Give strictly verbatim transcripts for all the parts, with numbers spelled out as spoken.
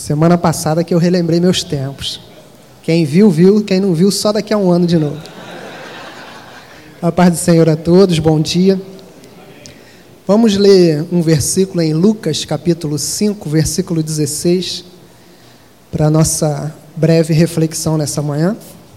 Semana passada que eu relembrei meus tempos. Quem viu, viu. Quem não viu, só daqui a um ano de novo. A paz do Senhor a todos, bom dia. Vamos ler um versículo em Lucas, capítulo cinco, versículo dezesseis, para a nossa breve reflexão nessa manhã.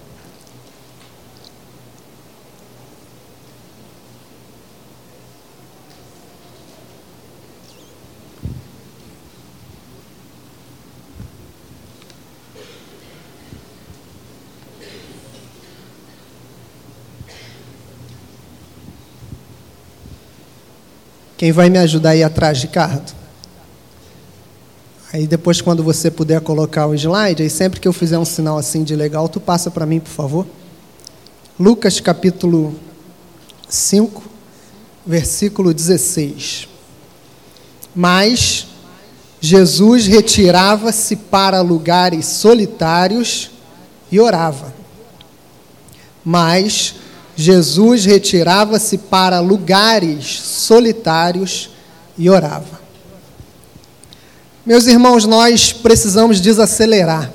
Quem vai me ajudar aí atrás, Ricardo? Aí depois, quando você puder colocar o slide, aí sempre que eu fizer um sinal assim de legal, tu passa para mim, por favor. Lucas capítulo cinco, versículo dezesseis. Mas Jesus retirava-se para lugares solitários e orava. Mas Jesus retirava-se para lugares solitários e orava. Meus irmãos, nós precisamos desacelerar.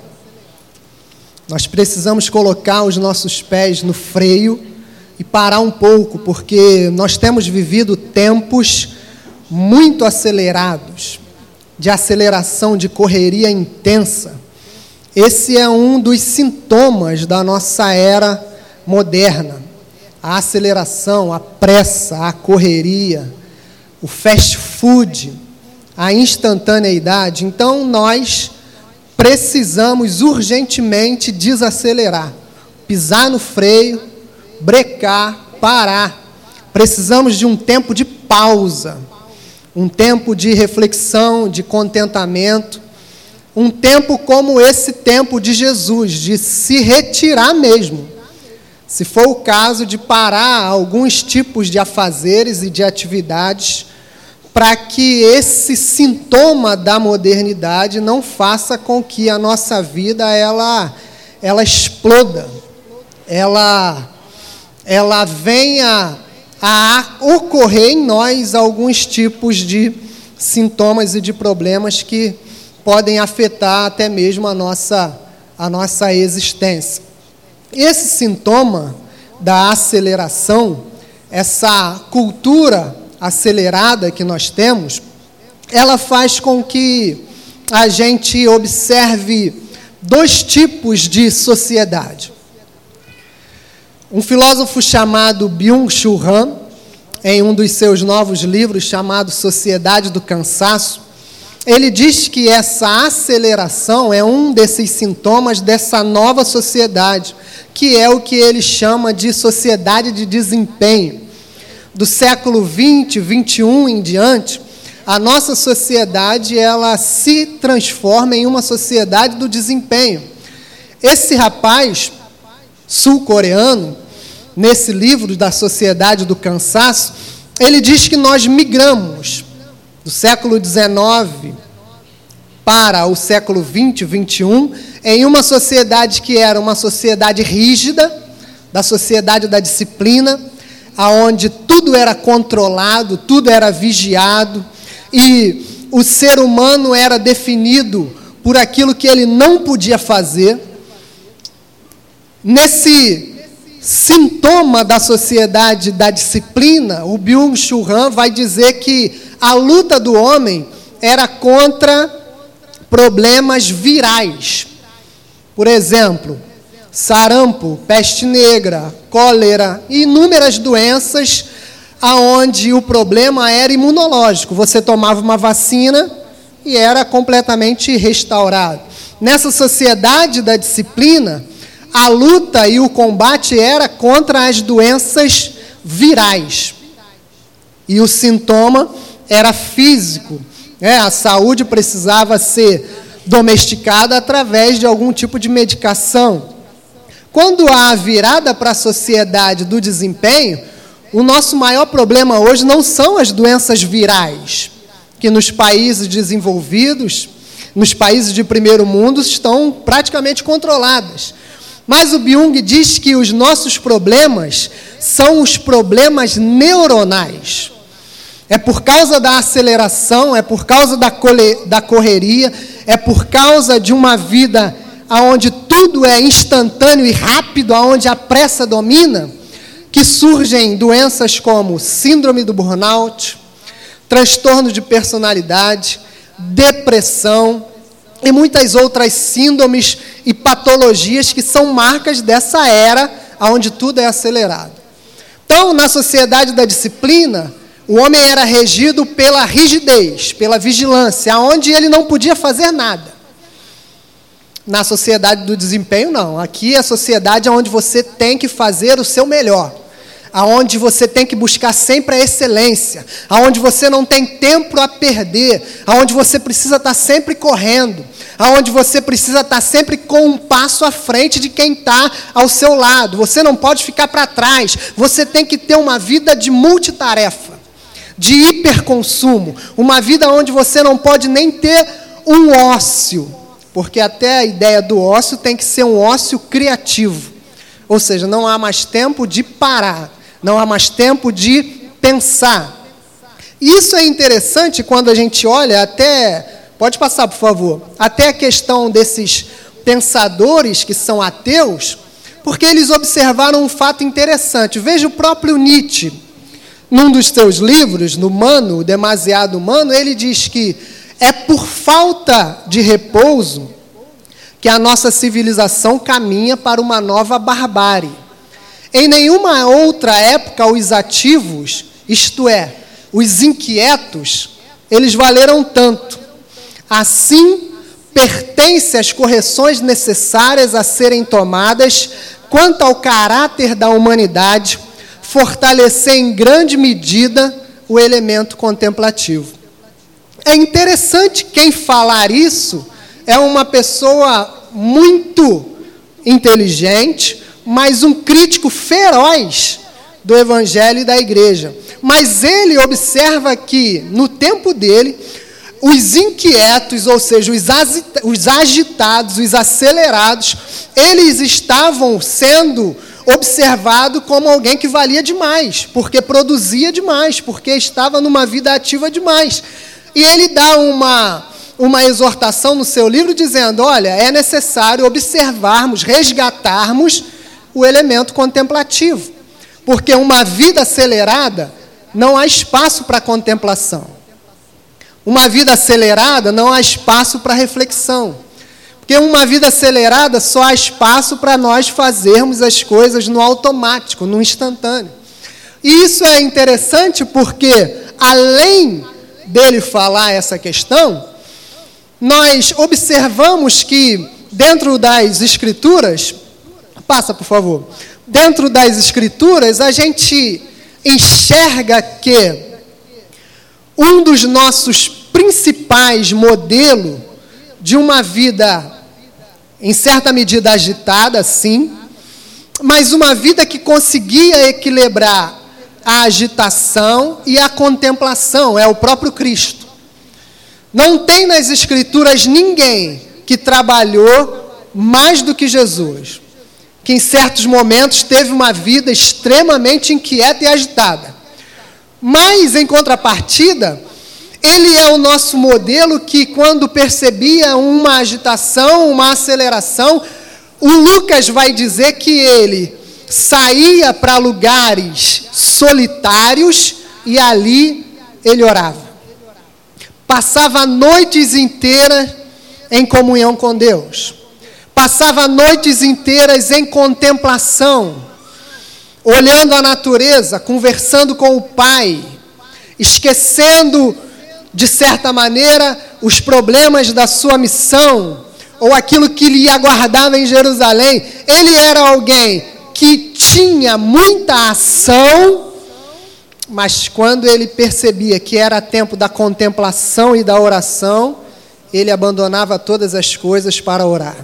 Nós precisamos colocar os nossos pés no freio e parar um pouco, porque nós temos vivido tempos muito acelerados, de aceleração, de correria intensa. Esse é um dos sintomas da nossa era moderna. A aceleração, a pressa, a correria, o fast food, a instantaneidade. Então, nós precisamos urgentemente desacelerar, pisar no freio, brecar, parar. Precisamos de um tempo de pausa, um tempo de reflexão, de contentamento, um tempo como esse tempo de Jesus, de se retirar mesmo. Se for o caso de parar alguns tipos de afazeres e de atividades, para que esse sintoma da modernidade não faça com que a nossa vida ela, ela exploda, ela, ela venha a ocorrer em nós alguns tipos de sintomas e de problemas que podem afetar até mesmo a nossa, a nossa existência. Esse sintoma da aceleração, essa cultura acelerada que nós temos, ela faz com que a gente observe dois tipos de sociedade. Um filósofo chamado Byung-Chul Han, em um dos seus novos livros chamado Sociedade do Cansaço, ele diz que essa aceleração é um desses sintomas dessa nova sociedade, que é o que ele chama de sociedade de desempenho. Do século vinte, vinte e um em diante, a nossa sociedade ela se transforma em uma sociedade do desempenho. Esse rapaz sul-coreano, nesse livro da Sociedade do Cansaço, ele diz que nós migramos do século dezenove para o século vinte, vinte e um, em uma sociedade que era uma sociedade rígida, da sociedade da disciplina, aonde tudo era controlado, tudo era vigiado, e o ser humano era definido por aquilo que ele não podia fazer. Nesse sintoma da sociedade da disciplina, o Byung-Chul Han vai dizer que a luta do homem era contra problemas virais. Por exemplo, sarampo, peste negra, cólera e inúmeras doenças aonde o problema era imunológico. Você tomava uma vacina e era completamente restaurado. Nessa sociedade da disciplina, a luta e o combate era contra as doenças virais. E o sintoma era físico. É, a saúde precisava ser domesticada através de algum tipo de medicação. Quando há a virada para a sociedade do desempenho, o nosso maior problema hoje não são as doenças virais, que nos países desenvolvidos, nos países de primeiro mundo, estão praticamente controladas. Mas o Byung diz que os nossos problemas são os problemas neuronais. É por causa da aceleração, é por causa da correria, é por causa de uma vida onde tudo é instantâneo e rápido, onde a pressa domina, que surgem doenças como síndrome do burnout, transtorno de personalidade, depressão e muitas outras síndromes e patologias que são marcas dessa era onde tudo é acelerado. Então, na sociedade da disciplina, o homem era regido pela rigidez, pela vigilância, onde ele não podia fazer nada. Na sociedade do desempenho, não. Aqui é a sociedade onde você tem que fazer o seu melhor, aonde você tem que buscar sempre a excelência, aonde você não tem tempo a perder, aonde você precisa estar sempre correndo, aonde você precisa estar sempre com um passo à frente de quem está ao seu lado. Você não pode ficar para trás. Você tem que ter uma vida de multitarefa, de hiperconsumo, uma vida onde você não pode nem ter um ócio, porque até a ideia do ócio tem que ser um ócio criativo, ou seja, não há mais tempo de parar, não há mais tempo de pensar. Isso é interessante quando a gente olha até, pode passar por favor, até a questão desses pensadores que são ateus, porque eles observaram um fato interessante. Veja o próprio Nietzsche, num dos seus livros, no Humano, o Demasiado Humano, ele diz que é por falta de repouso que a nossa civilização caminha para uma nova barbárie. Em nenhuma outra época, os ativos, isto é, os inquietos, eles valeram tanto. Assim, pertence às correções necessárias a serem tomadas quanto ao caráter da humanidade, fortalecer em grande medida o elemento contemplativo. É interessante quem falar isso é uma pessoa muito inteligente, mas um crítico feroz do Evangelho e da Igreja. Mas ele observa que, no tempo dele, os inquietos, ou seja, os agitados, os acelerados, eles estavam sendo observados como alguém que valia demais, porque produzia demais, porque estava numa vida ativa demais. E ele dá uma, uma exortação no seu livro dizendo, olha, é necessário observarmos, resgatarmos o elemento contemplativo, porque uma vida acelerada não há espaço para contemplação. Uma vida acelerada não há espaço para reflexão. Porque uma vida acelerada só há espaço para nós fazermos as coisas no automático, no instantâneo. E isso é interessante porque, além dele falar essa questão, nós observamos que dentro das Escrituras, passa por favor, dentro das Escrituras a gente enxerga que um dos nossos principais modelos de uma vida, em certa medida agitada, sim, mas uma vida que conseguia equilibrar a agitação e a contemplação, é o próprio Cristo. Não tem nas Escrituras ninguém que trabalhou mais do que Jesus, que em certos momentos teve uma vida extremamente inquieta e agitada. Mas, em contrapartida, ele é o nosso modelo que, quando percebia uma agitação, uma aceleração, o Lucas vai dizer que ele saía para lugares solitários e ali ele orava. Passava noites inteiras em comunhão com Deus. Passava noites inteiras em contemplação, olhando a natureza, conversando com o Pai, esquecendo, de certa maneira, os problemas da sua missão, ou aquilo que lhe aguardava em Jerusalém. Ele era alguém que tinha muita ação, mas quando ele percebia que era tempo da contemplação e da oração, ele abandonava todas as coisas para orar.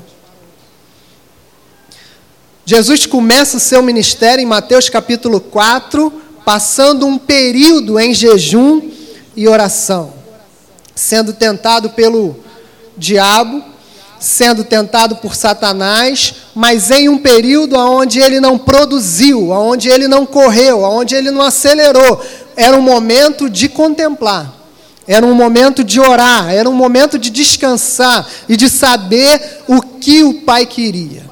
Jesus começa o seu ministério em Mateus capítulo quatro, passando um período em jejum e oração, sendo tentado pelo diabo, sendo tentado por Satanás, mas em um período onde ele não produziu, onde ele não correu, onde ele não acelerou. Era um momento de contemplar, era um momento de orar, era um momento de descansar e de saber o que o Pai queria.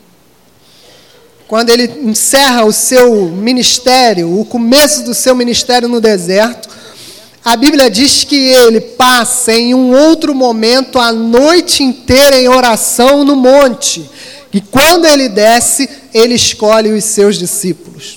Quando ele encerra o seu ministério, o começo do seu ministério no deserto, a Bíblia diz que ele passa em um outro momento a noite inteira em oração no monte. E quando ele desce, ele escolhe os seus discípulos.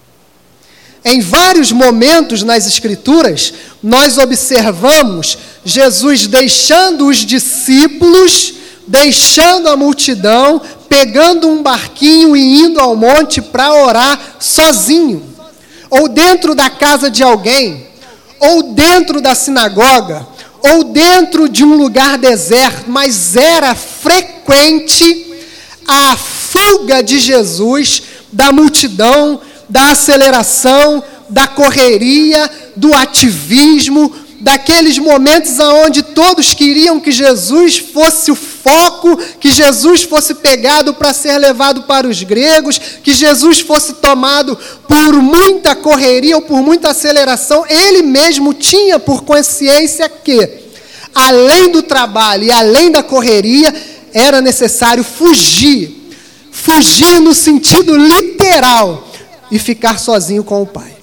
Em vários momentos nas Escrituras, nós observamos Jesus deixando os discípulos, deixando a multidão, pegando um barquinho e indo ao monte para orar sozinho. Ou dentro da casa de alguém, ou dentro da sinagoga, ou dentro de um lugar deserto, mas era frequente a fuga de Jesus da multidão, da aceleração, da correria, do ativismo, daqueles momentos onde todos queriam que Jesus fosse o foco, que Jesus fosse pegado para ser levado para os gregos, que Jesus fosse tomado por muita correria ou por muita aceleração. Ele mesmo tinha por consciência que, além do trabalho e além da correria, era necessário fugir. Fugir no sentido literal e ficar sozinho com o Pai.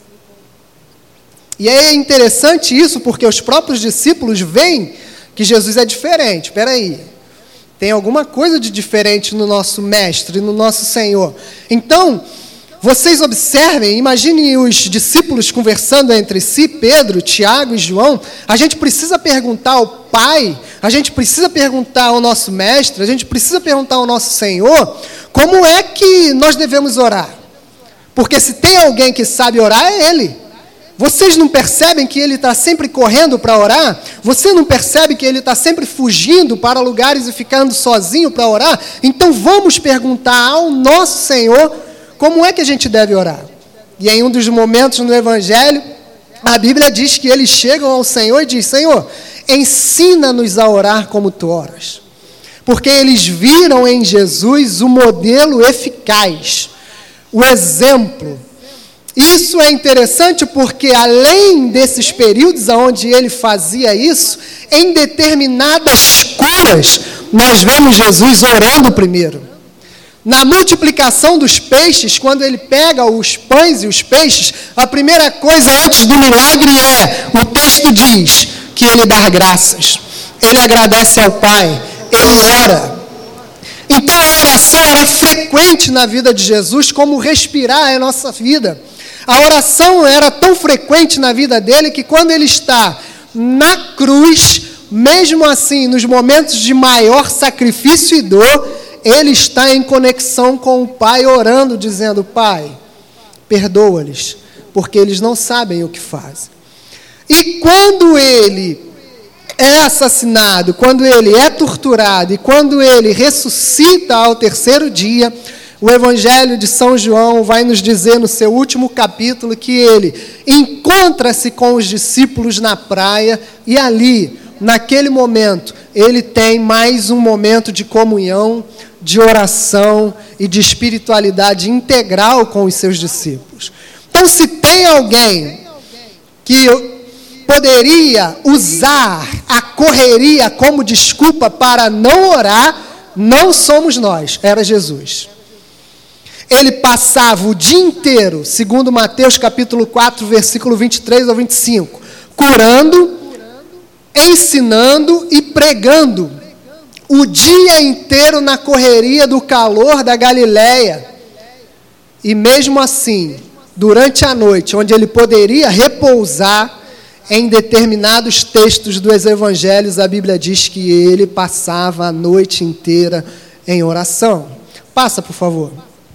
E é interessante isso, porque os próprios discípulos veem que Jesus é diferente. Espera aí, tem alguma coisa de diferente no nosso Mestre, no nosso Senhor. Então, vocês observem, imaginem os discípulos conversando entre si, Pedro, Tiago e João. A gente precisa perguntar ao Pai, a gente precisa perguntar ao nosso Mestre, a gente precisa perguntar ao nosso Senhor, como é que nós devemos orar? Porque se tem alguém que sabe orar, é Ele. Vocês não percebem que Ele está sempre correndo para orar? Você não percebe que Ele está sempre fugindo para lugares e ficando sozinho para orar? Então vamos perguntar ao nosso Senhor como é que a gente deve orar. E em um dos momentos no Evangelho, a Bíblia diz que eles chegam ao Senhor e diz: Senhor, ensina-nos a orar como Tu oras. Porque eles viram em Jesus o modelo eficaz, o exemplo. Isso é interessante porque, além desses períodos onde ele fazia isso, em determinadas curas, nós vemos Jesus orando primeiro. Na multiplicação dos peixes, quando ele pega os pães e os peixes, a primeira coisa antes do milagre é, o texto diz, que ele dá graças. Ele agradece ao Pai, ele ora. Então a oração era frequente na vida de Jesus, como respirar é a nossa vida. A oração era tão frequente na vida dele que quando ele está na cruz, mesmo assim, nos momentos de maior sacrifício e dor, ele está em conexão com o Pai, orando, dizendo: Pai, perdoa-lhes, porque eles não sabem o que fazem. E quando ele é assassinado, quando ele é torturado e quando ele ressuscita ao terceiro dia, o Evangelho de São João vai nos dizer no seu último capítulo que ele encontra-se com os discípulos na praia e ali, naquele momento, ele tem mais um momento de comunhão, de oração e de espiritualidade integral com os seus discípulos. Então, se tem alguém que poderia usar a correria como desculpa para não orar, não somos nós, era Jesus. Ele passava o dia inteiro, segundo Mateus capítulo quatro, versículo vinte e três ao vinte e cinco, curando, ensinando e pregando, o dia inteiro na correria do calor da Galileia. E mesmo assim, durante a noite, onde ele poderia repousar, em determinados textos dos evangelhos, a Bíblia diz que ele passava a noite inteira em oração. Passa, por favor.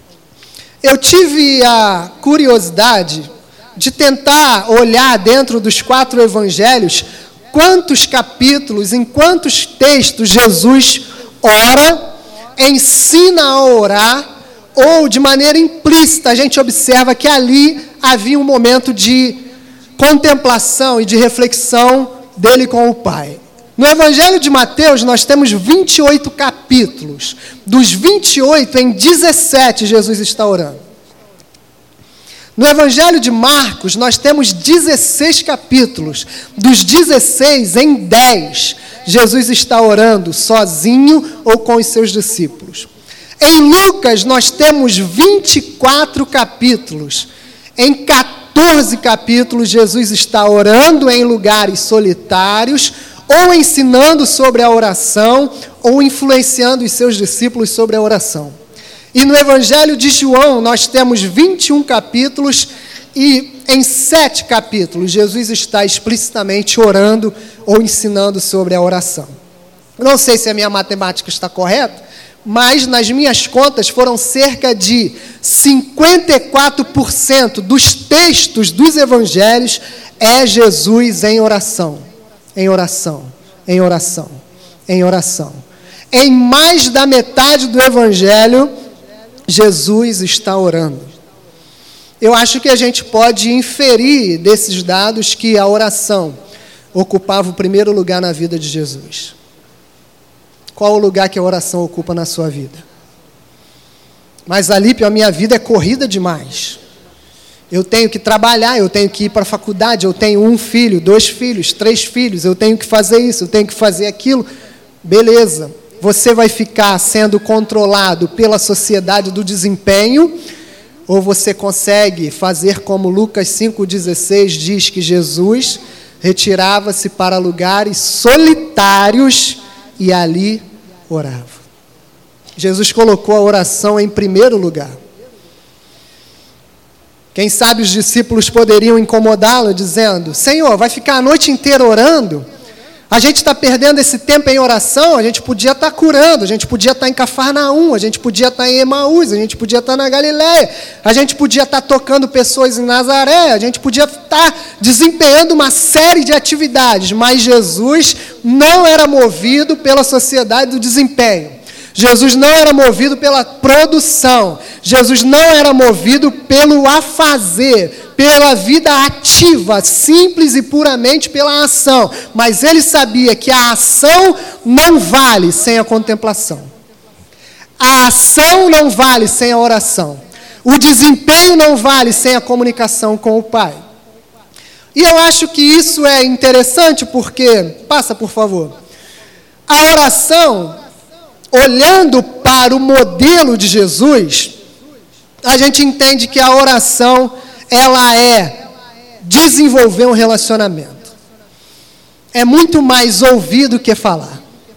Eu tive a curiosidade de tentar olhar dentro dos quatro evangelhos quantos capítulos, em quantos textos Jesus ora, ensina a orar, ou de maneira implícita a gente observa que ali havia um momento de contemplação e de reflexão dele com o Pai. No Evangelho de Mateus nós temos vinte e oito capítulos. Dos vinte e oito, em dezessete Jesus está orando. No Evangelho de Marcos, nós temos dezesseis capítulos. Dos dezesseis, em dez, Jesus está orando sozinho ou com os seus discípulos. Em Lucas, nós temos vinte e quatro capítulos. Em quatorze capítulos, Jesus está orando em lugares solitários, ou ensinando sobre a oração, ou influenciando os seus discípulos sobre a oração. E no Evangelho de João, nós temos vinte e um capítulos, e em sete capítulos, Jesus está explicitamente orando ou ensinando sobre a oração. Não sei se a minha matemática está correta, mas nas minhas contas foram cerca de cinquenta e quatro por cento dos textos dos evangelhos é Jesus em oração, em oração, em oração, em oração. Em mais da metade do evangelho, Jesus está orando. Eu acho que a gente pode inferir desses dados que a oração ocupava o primeiro lugar na vida de Jesus. Qual o lugar que a oração ocupa na sua vida? Mas, Alípio, a minha vida é corrida demais. Eu tenho que trabalhar, eu tenho que ir para a faculdade, eu tenho um filho, dois filhos, três filhos, eu tenho que fazer isso, eu tenho que fazer aquilo. Beleza. Você vai ficar sendo controlado pela sociedade do desempenho, ou você consegue fazer como Lucas cinco dezesseis diz que Jesus retirava-se para lugares solitários e ali orava. Jesus colocou a oração em primeiro lugar. Quem sabe os discípulos poderiam incomodá-lo dizendo: Senhor, vai ficar a noite inteira orando? A gente está perdendo esse tempo em oração, a gente podia estar curando, a gente podia estar em Cafarnaum, a gente podia estar em Emaús, a gente podia estar na Galileia, a gente podia estar tocando pessoas em Nazaré, a gente podia estar desempenhando uma série de atividades, mas Jesus não era movido pela sociedade do desempenho. Jesus não era movido pela produção, Jesus não era movido pelo afazer, pela vida ativa, simples e puramente pela ação, mas ele sabia que a ação não vale sem a contemplação, a ação não vale sem a oração, o desempenho não vale sem a comunicação com o Pai. E eu acho que isso é interessante porque, passa por favor, a oração, olhando para o modelo de Jesus, a gente entende que a oração, ela é desenvolver um relacionamento. É muito mais ouvir do que falar.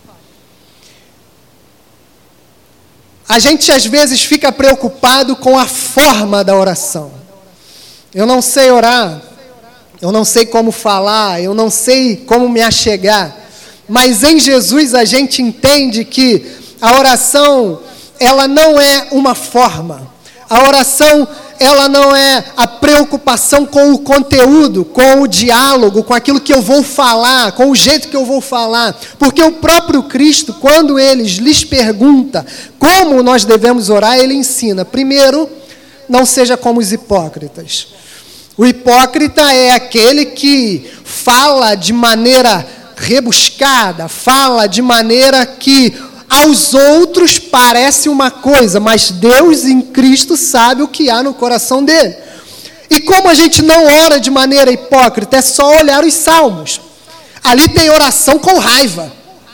A gente às vezes fica preocupado com a forma da oração. Eu não sei orar, eu não sei como falar, eu não sei como me achegar, mas em Jesus a gente entende que a oração, ela não é uma forma. A oração, ela não é a preocupação com o conteúdo, com o diálogo, com aquilo que eu vou falar, com o jeito que eu vou falar. Porque o próprio Cristo, quando ele lhes pergunta como nós devemos orar, ele ensina: primeiro, não seja como os hipócritas. O hipócrita é aquele que fala de maneira rebuscada, fala de maneira que aos outros parece uma coisa, mas Deus em Cristo sabe o que há no coração dele. E como a gente não ora de maneira hipócrita, é só olhar os salmos. Ali tem oração com raiva.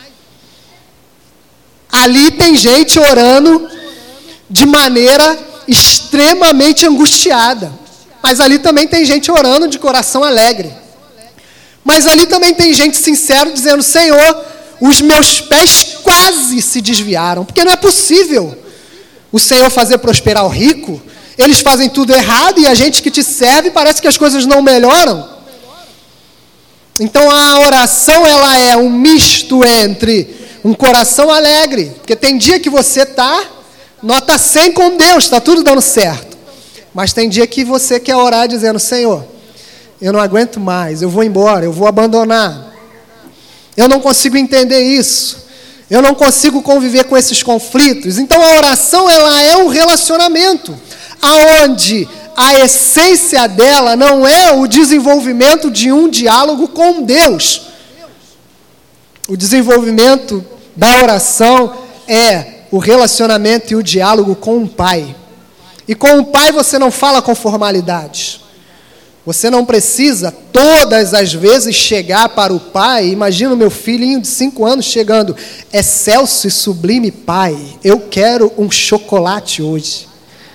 Ali tem gente orando de maneira extremamente angustiada. Mas ali também tem gente orando de coração alegre. Mas ali também tem gente sincera dizendo: Senhor, os meus pés quase se desviaram, porque não é possível o Senhor fazer prosperar o rico. Eles fazem tudo errado e a gente que te serve parece que as coisas não melhoram. Então a oração, ela é um misto entre um coração alegre, porque tem dia que você está nota cem com Deus, está tudo dando certo, mas tem dia que você quer orar dizendo: Senhor, eu não aguento mais, eu vou embora, eu vou abandonar. Eu não consigo entender isso. Eu não consigo conviver com esses conflitos. Então a oração, ela é um relacionamento, aonde a essência dela não é o desenvolvimento de um diálogo com Deus. O desenvolvimento da oração é o relacionamento e o diálogo com o Pai. E com o pai você não fala com formalidades. Você não precisa todas as vezes chegar para o pai. Imagina o meu filhinho de cinco anos chegando: excelso e sublime pai, eu quero um chocolate hoje.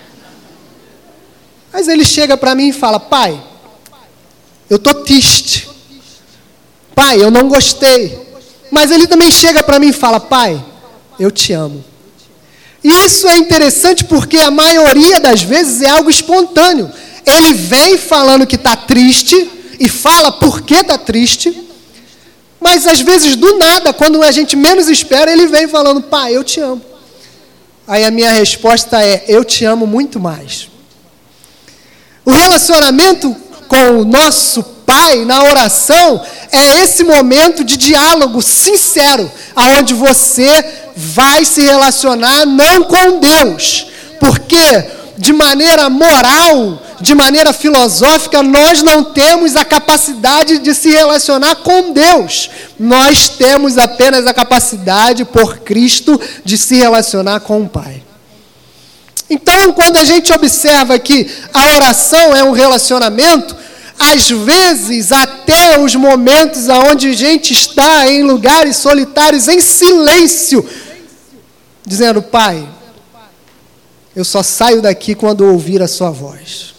Mas ele chega para mim e fala: pai, eu estou triste. Pai, eu não gostei. Mas ele também chega para mim e fala: pai, eu te amo. E isso é interessante porque a maioria das vezes é algo espontâneo. Ele vem falando que está triste e fala por que está triste, mas às vezes do nada, quando a gente menos espera, ele vem falando: pai, eu te amo. Aí a minha resposta é: eu te amo muito mais. O relacionamento com o nosso pai na oração é esse momento de diálogo sincero, aonde você vai se relacionar não com Deus, porque de maneira moral, de maneira filosófica, nós não temos a capacidade de se relacionar com Deus. Nós temos apenas a capacidade, por Cristo, de se relacionar com o Pai. Então, quando a gente observa que a oração é um relacionamento, às vezes, até os momentos onde a gente está em lugares solitários, em silêncio, dizendo: pai, eu só saio daqui quando ouvir a sua voz.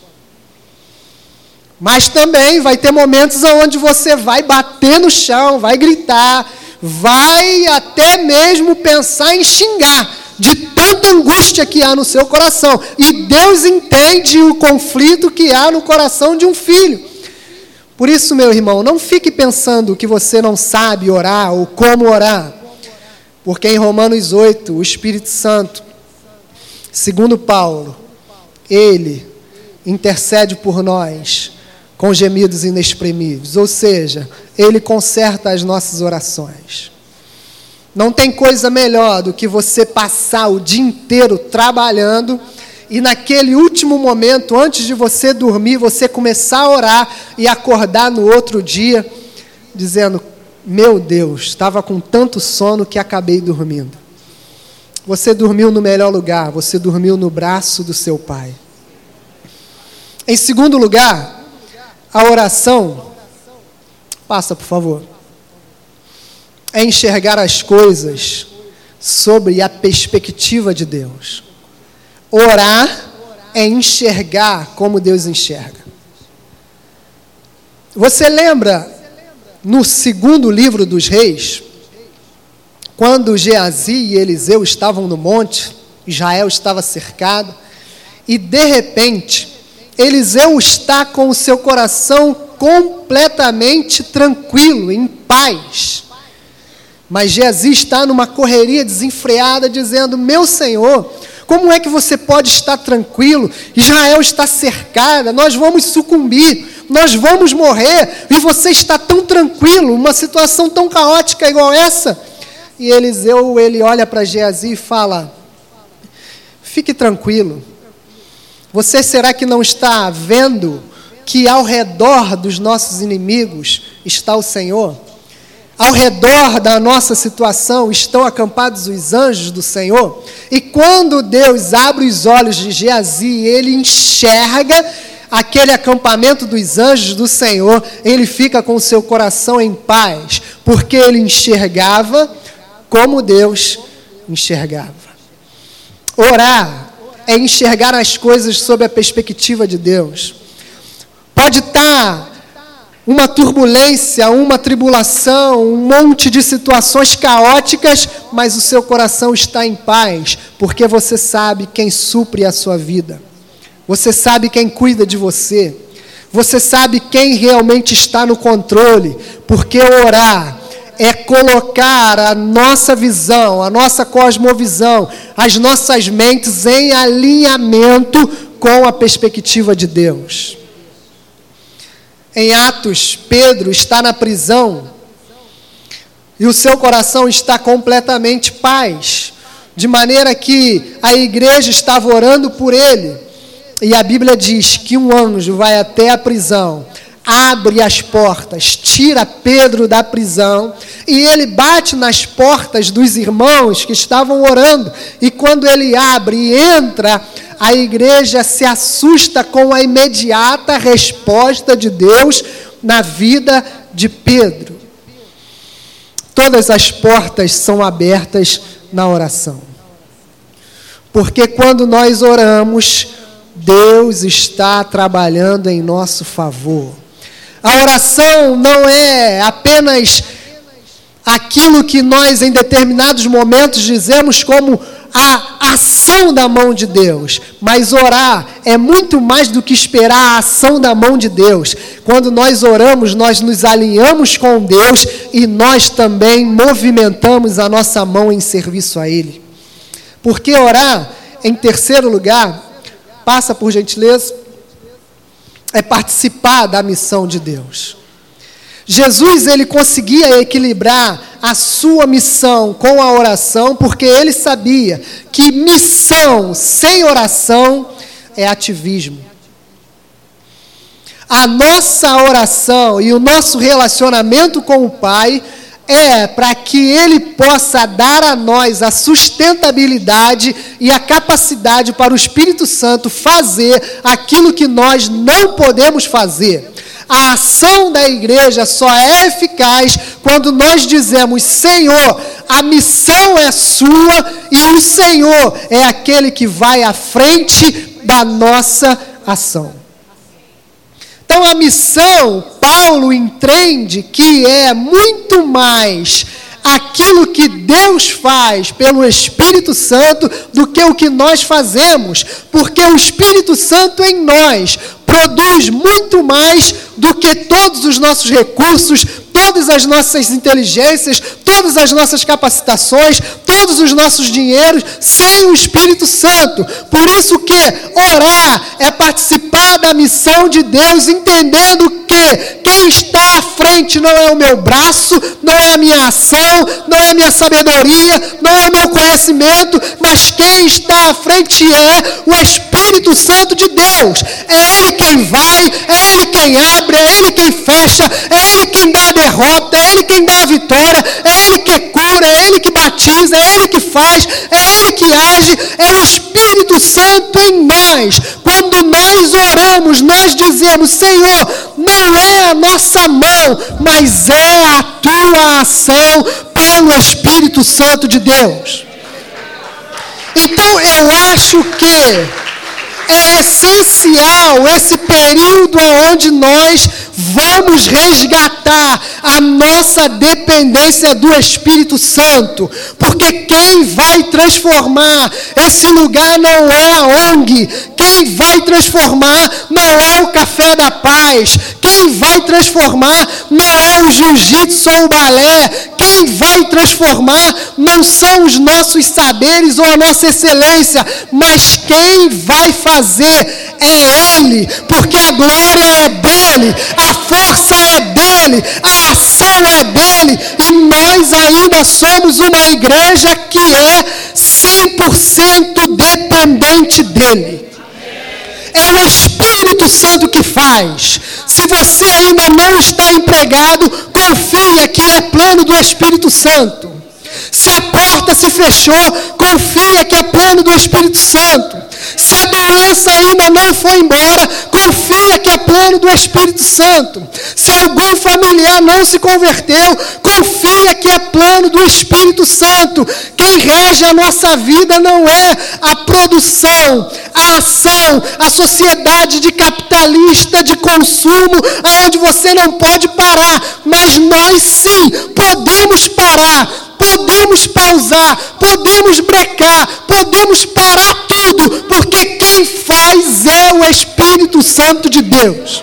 Mas também vai ter momentos onde você vai bater no chão, vai gritar, vai até mesmo pensar em xingar, de tanta angústia que há no seu coração. E Deus entende o conflito que há no coração de um filho. Por isso, meu irmão, não fique pensando que você não sabe orar ou como orar. Porque em Romanos oito, o Espírito Santo, segundo Paulo, ele intercede por nós com gemidos inexprimíveis. Ou seja, ele conserta as nossas orações. Não tem coisa melhor do que você passar o dia inteiro trabalhando e naquele último momento, antes de você dormir, você começar a orar e acordar no outro dia, dizendo: meu Deus, estava com tanto sono que acabei dormindo. Você dormiu no melhor lugar, você dormiu no braço do seu pai. Em segundo lugar, a oração, passa por favor, é enxergar as coisas sobre a perspectiva de Deus. Orar é enxergar como Deus enxerga. Você lembra, no segundo livro dos reis, quando Geazi e Eliseu estavam no monte, Israel estava cercado, e de repente, Eliseu está com o seu coração completamente tranquilo, em paz. Mas Geazi está numa correria desenfreada, dizendo: meu Senhor, como é que você pode estar tranquilo? Israel está cercada, nós vamos sucumbir, nós vamos morrer, e você está tão tranquilo, uma situação tão caótica igual essa. E Eliseu, ele olha para Geazi e fala: fique tranquilo, você será que não está vendo que ao redor dos nossos inimigos está o Senhor? Ao redor da nossa situação estão acampados os anjos do Senhor. E quando Deus abre os olhos de Geazi, ele enxerga aquele acampamento dos anjos do Senhor, ele fica com o seu coração em paz, porque ele enxergava como Deus enxergava. Orar é enxergar as coisas sob a perspectiva de Deus. Pode estar uma turbulência, uma tribulação, um monte de situações caóticas, mas o seu coração está em paz, porque você sabe quem supre a sua vida. Você sabe quem cuida de você. Você sabe quem realmente está no controle, porque orar é colocar a nossa visão, a nossa cosmovisão, as nossas mentes em alinhamento com a perspectiva de Deus. Em Atos, Pedro está na prisão e o seu coração está completamente paz, de maneira que a igreja estava orando por ele. E a Bíblia diz que um anjo vai até a prisão, abre as portas, tira Pedro da prisão, e ele bate nas portas dos irmãos que estavam orando, e quando ele abre e entra, a igreja se assusta com a imediata resposta de Deus na vida de Pedro. Todas as portas são abertas na oração. Porque quando nós oramos, Deus está trabalhando em nosso favor. A oração não é apenas aquilo que nós em determinados momentos dizemos como a ação da mão de Deus, mas orar é muito mais do que esperar a ação da mão de Deus. Quando nós oramos, nós nos alinhamos com Deus e nós também movimentamos a nossa mão em serviço a Ele. Porque orar, em terceiro lugar, passa por gentileza, é participar da missão de Deus. Jesus, ele conseguia equilibrar a sua missão com a oração, porque ele sabia que missão sem oração é ativismo. A nossa oração e o nosso relacionamento com o Pai é para que Ele possa dar a nós a sustentabilidade e a capacidade para o Espírito Santo fazer aquilo que nós não podemos fazer. A ação da igreja só é eficaz quando nós dizemos: Senhor, a missão é sua e o Senhor é aquele que vai à frente da nossa ação. Então a missão, Paulo entende que é muito mais aquilo que Deus faz pelo Espírito Santo do que o que nós fazemos, porque o Espírito Santo em nós produz muito mais do que todos os nossos recursos, todas as nossas inteligências, todas as nossas capacitações, todos os nossos dinheiros, sem o Espírito Santo. Por isso que orar é participar da missão de Deus, entendendo que quem está à frente não é o meu braço, não é a minha ação, não é a minha sabedoria, não é o meu conhecimento, mas quem está à frente é o Espírito Santo de Deus. É Ele quem vai, é Ele quem abre, é Ele quem fecha, é Ele quem dá a derrota, é Ele quem dá a vitória, é Ele que cura, é Ele que batiza, é Ele que faz, é Ele que age, é o Espírito Santo em nós. Quando nós oramos, nós dizemos: Senhor, não é a nossa mão, mas é a tua ação pelo Espírito Santo de Deus. Então eu acho que é essencial esse período onde nós vamos resgatar a nossa dependência do Espírito Santo, porque quem vai transformar esse lugar não é a O N G, quem vai transformar não é o Café da Paz, quem vai transformar não é o jiu-jitsu ou o balé, quem vai transformar não são os nossos saberes ou a nossa excelência, mas quem vai fazer é Ele, porque a glória é dele, a força é dele, a ação é dele, e nós ainda somos uma igreja que é cem por cento dependente dele. É o Espírito Santo que faz. Se você ainda não está empregado, confia que é plano do Espírito Santo. Se a porta se fechou, confia que é plano do Espírito Santo. Se a doença ainda não foi embora, confia que é plano do Espírito Santo. Se algum familiar não se converteu, confia que é plano do Espírito Santo. Quem rege a nossa vida não é a produção, a ação, a sociedade de capitalista, de consumo, aonde você não pode parar, mas nós sim podemos parar. Podemos pausar, podemos brecar, podemos parar tudo, porque quem faz é o Espírito Santo de Deus.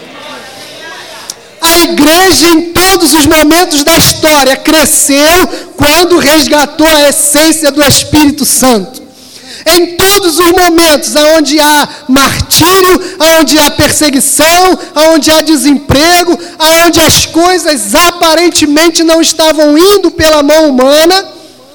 A igreja em todos os momentos da história cresceu quando resgatou a essência do Espírito Santo. Em todos os momentos onde há martírio, onde há perseguição, onde há desemprego, onde as coisas aparentemente não estavam indo pela mão humana,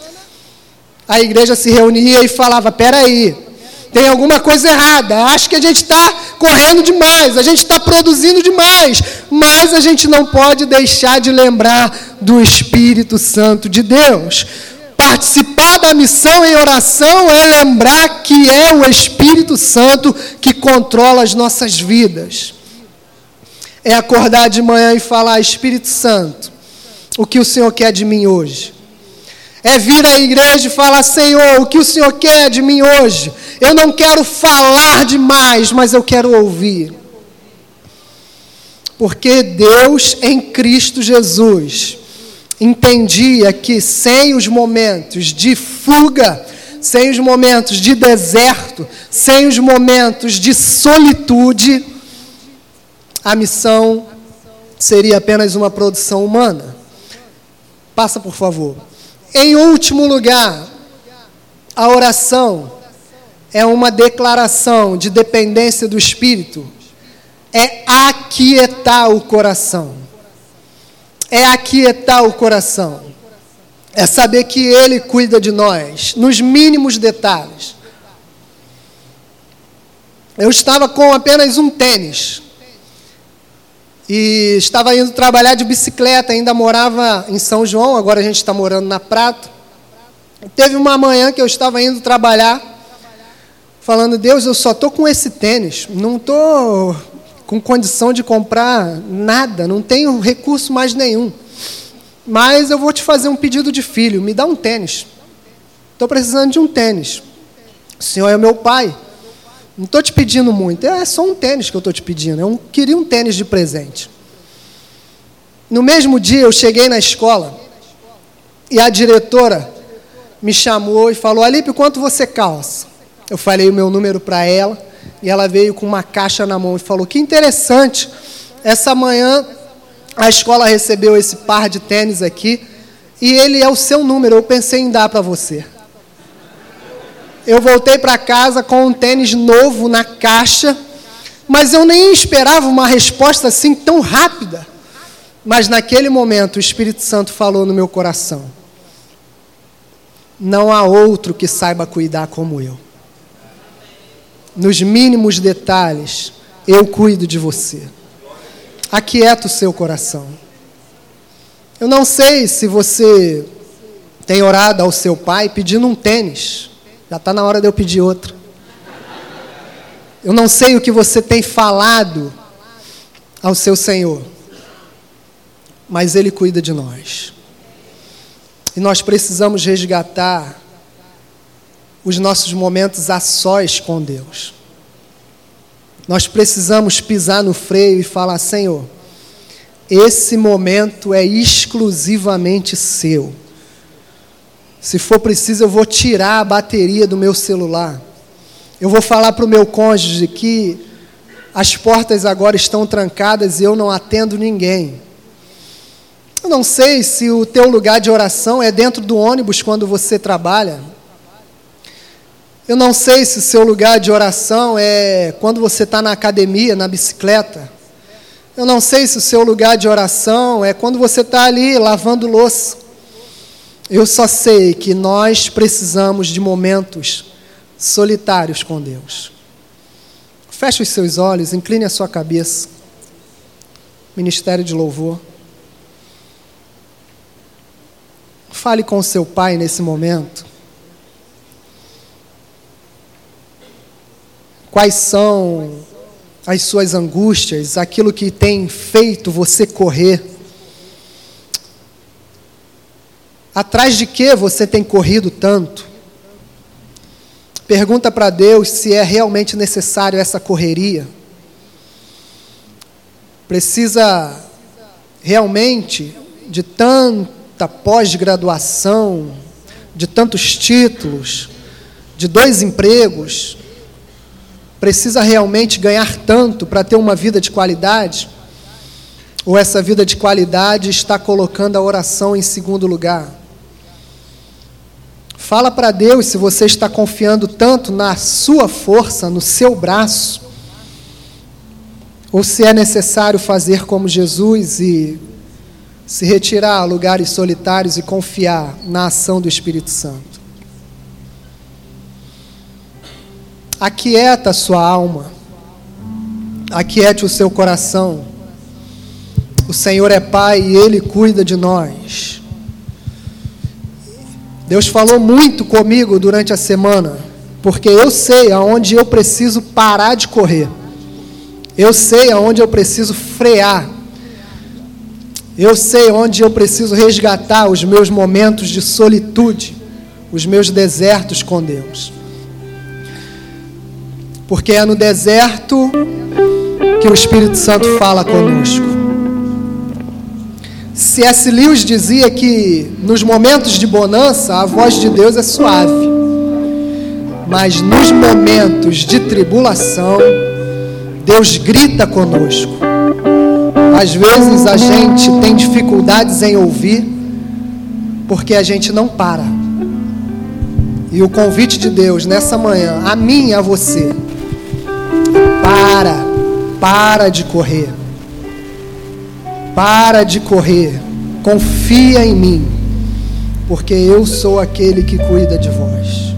a igreja se reunia e falava: peraí, tem alguma coisa errada, acho que a gente está correndo demais, a gente está produzindo demais, mas a gente não pode deixar de lembrar do Espírito Santo de Deus. participar da missão em oração é lembrar que é o Espírito Santo que controla as nossas vidas. É acordar de manhã e falar: Espírito Santo, o que o Senhor quer de mim hoje? É vir à igreja e falar: Senhor, o que o Senhor quer de mim hoje? Eu não quero falar demais, mas eu quero ouvir. Porque Deus em Cristo Jesus entendia que sem os momentos de fuga, sem os momentos de deserto, sem os momentos de solitude, a missão seria apenas uma produção humana. Passa, por favor. Em último lugar, a oração é uma declaração de dependência do Espírito. É aquietar o coração. É aquietar o coração. É saber que Ele cuida de nós, nos mínimos detalhes. Eu estava com apenas um tênis. E estava indo trabalhar de bicicleta, ainda morava em São João, agora a gente está morando na Prata. Teve uma manhã que eu estava indo trabalhar, falando: Deus, eu só estou com esse tênis, não estou com condição de comprar nada, não tenho recurso mais nenhum. Mas eu vou te fazer um pedido de filho, me dá um tênis. Estou precisando de um tênis. O Senhor é meu pai. Não estou te pedindo muito, é só um tênis que eu estou te pedindo. Eu queria um tênis de presente. No mesmo dia, eu cheguei na escola e a diretora me chamou e falou: Alípio, quanto você calça? Eu falei o meu número para ela e ela veio com uma caixa na mão e falou: que interessante, essa manhã a escola recebeu esse par de tênis aqui e ele é o seu número, eu pensei em dar para você. Eu voltei para casa com um tênis novo na caixa, mas eu nem esperava uma resposta assim tão rápida. Mas naquele momento o Espírito Santo falou no meu coração: não há outro que saiba cuidar como eu. Nos mínimos detalhes, eu cuido de você. Aquieta o seu coração. Eu não sei se você tem orado ao seu pai pedindo um tênis. Já está na hora de eu pedir outro. Eu não sei o que você tem falado ao seu Senhor, mas Ele cuida de nós. E nós precisamos resgatar os nossos momentos a sós com Deus. Nós precisamos pisar no freio e falar: Senhor, esse momento é exclusivamente seu. Se for preciso, eu vou tirar a bateria do meu celular. Eu vou falar para o meu cônjuge que as portas agora estão trancadas e eu não atendo ninguém. Eu não sei se o teu lugar de oração é dentro do ônibus quando você trabalha. Eu não sei se o seu lugar de oração é quando você está na academia, na bicicleta. Eu não sei se o seu lugar de oração é quando você está ali lavando louça. Eu só sei que nós precisamos de momentos solitários com Deus. Feche os seus olhos, incline a sua cabeça. Ministério de louvor. Fale com o seu pai nesse momento. Quais são as suas angústias, aquilo que tem feito você correr? Atrás de que você tem corrido tanto? Pergunta para Deus se é realmente necessário essa correria. Precisa realmente de tanta pós-graduação, de tantos títulos, de dois empregos? Precisa realmente ganhar tanto para ter uma vida de qualidade? Ou essa vida de qualidade está colocando a oração em segundo lugar? Fala para Deus se você está confiando tanto na sua força, no seu braço, ou se é necessário fazer como Jesus e se retirar a lugares solitários e confiar na ação do Espírito Santo. Aquieta a sua alma, aquiete o seu coração. O Senhor é Pai e Ele cuida de nós. Deus falou muito comigo durante a semana, porque eu sei aonde eu preciso parar de correr. Eu sei aonde eu preciso frear. Eu sei onde eu preciso resgatar os meus momentos de solitude, os meus desertos com Deus. Porque é no deserto que o Espírito Santo fala conosco. C S Lewis dizia que nos momentos de bonança a voz de Deus é suave, mas nos momentos de tribulação Deus grita conosco. Às vezes a gente tem dificuldades em ouvir porque a gente não para. E o convite de Deus nessa manhã, a mim e a você, para, para de correr. Para de correr. Confia em mim, porque eu sou aquele que cuida de vós.